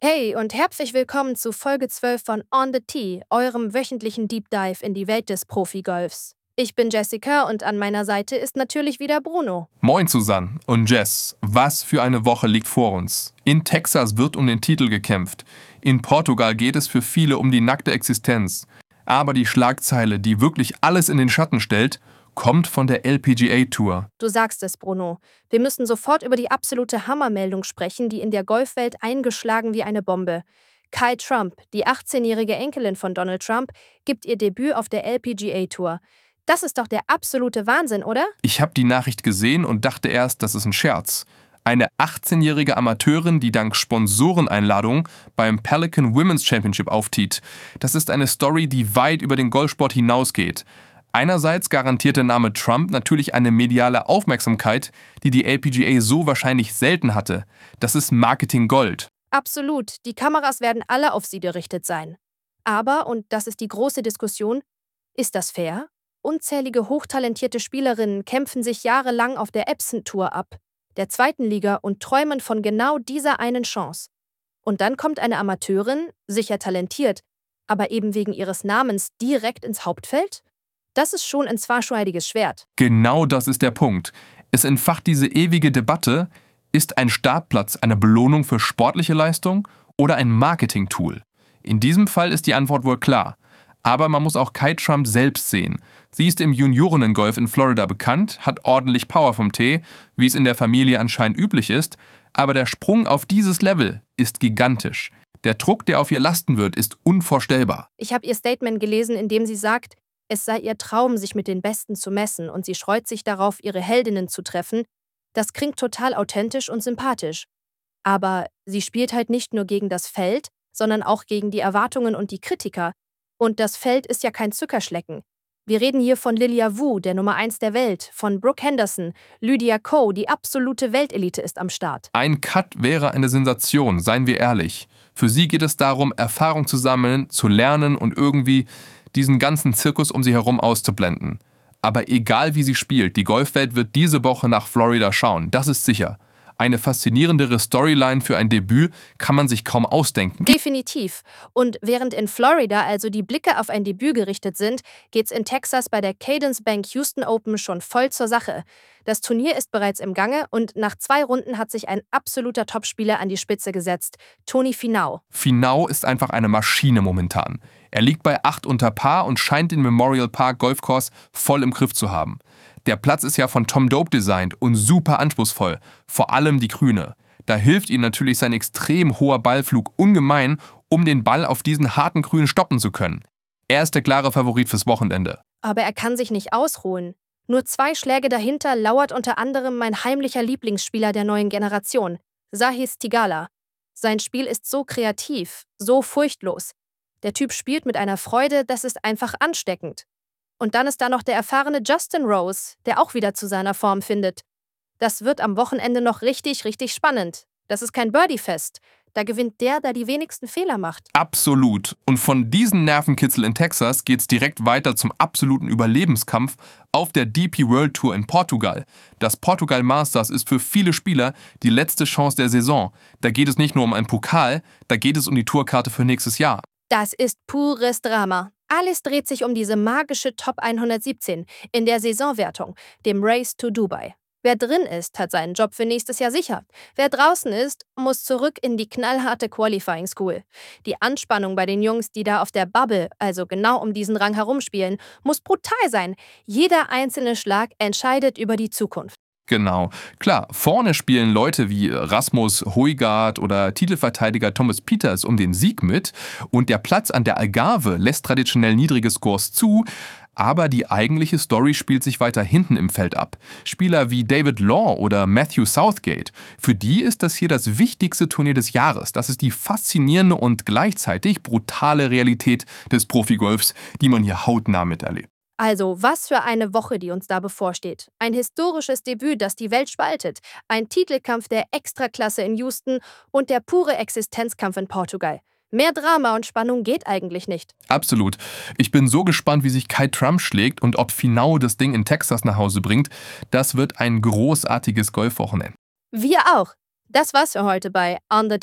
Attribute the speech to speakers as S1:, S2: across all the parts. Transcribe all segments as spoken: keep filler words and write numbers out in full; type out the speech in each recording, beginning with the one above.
S1: Hey und herzlich willkommen zu Folge zwölf von On the Tee, eurem wöchentlichen Deep Dive in die Welt des Profigolfs. Ich bin Jessica und an meiner Seite ist natürlich wieder Bruno.
S2: Moin Susanne und Jess, was für eine Woche liegt vor uns. In Texas wird um den Titel gekämpft. In Portugal geht es für viele um die nackte Existenz. Aber die Schlagzeile, die wirklich alles in den Schatten stellt, kommt von der L P G A Tour.
S1: Du sagst es, Bruno. Wir müssen sofort über die absolute Hammermeldung sprechen, die in der Golfwelt eingeschlagen wie eine Bombe. Kai Trump, die achtzehnjährige Enkelin von Donald Trump, gibt ihr Debüt auf der L P G A Tour. Das ist doch der absolute Wahnsinn, oder?
S2: Ich habe die Nachricht gesehen und dachte erst, das ist ein Scherz. Eine achtzehnjährige Amateurin, die dank Sponsoreneinladung beim Pelican Women's Championship auftritt. Das ist eine Story, die weit über den Golfsport hinausgeht. Einerseits garantiert der Name Trump natürlich eine mediale Aufmerksamkeit, die die L P G A so wahrscheinlich selten hatte. Das ist Marketing Gold.
S1: Absolut, die Kameras werden alle auf sie gerichtet sein. Aber, und das ist die große Diskussion, ist das fair? Unzählige hochtalentierte Spielerinnen kämpfen sich jahrelang auf der Epson Tour ab, der zweiten Liga, und träumen von genau dieser einen Chance. Und dann kommt eine Amateurin, sicher talentiert, aber eben wegen ihres Namens direkt ins Hauptfeld? Das ist schon ein zweischneidiges Schwert.
S2: Genau das ist der Punkt. Es entfacht diese ewige Debatte, ist ein Startplatz eine Belohnung für sportliche Leistung oder ein Marketing-Tool? In diesem Fall ist die Antwort wohl klar. Aber man muss auch Kai Trump selbst sehen. Sie ist im Juniorengolf in Florida bekannt, hat ordentlich Power vom Tee, wie es in der Familie anscheinend üblich ist, aber der Sprung auf dieses Level ist gigantisch. Der Druck, der auf ihr lasten wird, ist unvorstellbar.
S1: Ich habe ihr Statement gelesen, in dem sie sagt, es sei ihr Traum, sich mit den Besten zu messen, und sie scheut sich darauf, ihre Heldinnen zu treffen. Das klingt total authentisch und sympathisch. Aber sie spielt halt nicht nur gegen das Feld, sondern auch gegen die Erwartungen und die Kritiker. Und das Feld ist ja kein Zuckerschlecken. Wir reden hier von Lilia Wu, der Nummer eins der Welt, von Brooke Henderson, Lydia Ko, die absolute Weltelite ist am Start.
S2: Ein Cut wäre eine Sensation, seien wir ehrlich. Für sie geht es darum, Erfahrung zu sammeln, zu lernen und irgendwie diesen ganzen Zirkus um sie herum auszublenden. Aber egal wie sie spielt, die Golfwelt wird diese Woche nach Florida schauen, das ist sicher. Eine faszinierendere Storyline für ein Debüt kann man sich kaum ausdenken.
S1: Definitiv. Und während in Florida also die Blicke auf ein Debüt gerichtet sind, geht's in Texas bei der Cadence Bank Houston Open schon voll zur Sache. Das Turnier ist bereits im Gange und nach zwei Runden hat sich ein absoluter Topspieler an die Spitze gesetzt, Tony Finau.
S2: Finau ist einfach eine Maschine momentan. Er liegt bei acht unter Par und scheint den Memorial Park Golfkurs voll im Griff zu haben. Der Platz ist ja von Tom Dope designt und super anspruchsvoll, vor allem die Grüne. Da hilft ihm natürlich sein extrem hoher Ballflug ungemein, um den Ball auf diesen harten Grünen stoppen zu können. Er ist der klare Favorit fürs Wochenende.
S1: Aber er kann sich nicht ausruhen. Nur zwei Schläge dahinter lauert unter anderem mein heimlicher Lieblingsspieler der neuen Generation, Sahis Theegala. Sein Spiel ist so kreativ, so furchtlos. Der Typ spielt mit einer Freude, das ist einfach ansteckend. Und dann ist da noch der erfahrene Justin Rose, der auch wieder zu seiner Form findet. Das wird am Wochenende noch richtig, richtig spannend. Das ist kein Birdie-Fest. Da gewinnt der, der die wenigsten Fehler macht.
S2: Absolut. Und von diesem Nervenkitzel in Texas geht's direkt weiter zum absoluten Überlebenskampf auf der D P World Tour in Portugal. Das Portugal Masters ist für viele Spieler die letzte Chance der Saison. Da geht es nicht nur um einen Pokal, da geht es um die Tourkarte für nächstes Jahr.
S1: Das ist pures Drama. Alles dreht sich um diese magische Top hundertsiebzehn in der Saisonwertung, dem Race to Dubai. Wer drin ist, hat seinen Job für nächstes Jahr sicher. Wer draußen ist, muss zurück in die knallharte Qualifying School. Die Anspannung bei den Jungs, die da auf der Bubble, also genau um diesen Rang herumspielen, muss brutal sein. Jeder einzelne Schlag entscheidet über die Zukunft.
S2: Genau. Klar, vorne spielen Leute wie Rasmus Højgaard oder Titelverteidiger Thomas Pieters um den Sieg mit und der Platz an der Algarve lässt traditionell niedrige Scores zu, aber die eigentliche Story spielt sich weiter hinten im Feld ab. Spieler wie David Law oder Matthew Southgate, für die ist das hier das wichtigste Turnier des Jahres. Das ist die faszinierende und gleichzeitig brutale Realität des Profigolfs, die man hier hautnah miterlebt.
S1: Also, was für eine Woche, die uns da bevorsteht. Ein historisches Debüt, das die Welt spaltet. Ein Titelkampf der Extraklasse in Houston und der pure Existenzkampf in Portugal. Mehr Drama und Spannung geht eigentlich nicht.
S2: Absolut. Ich bin so gespannt, wie sich Kai Trump schlägt und ob Finau das Ding in Texas nach Hause bringt. Das wird ein großartiges Golfwochenende.
S1: Wir auch. Das war's für heute bei On the Tee.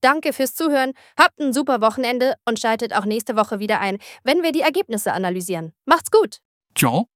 S1: Danke fürs Zuhören, habt ein super Wochenende und schaltet auch nächste Woche wieder ein, wenn wir die Ergebnisse analysieren. Macht's gut!
S3: Ciao!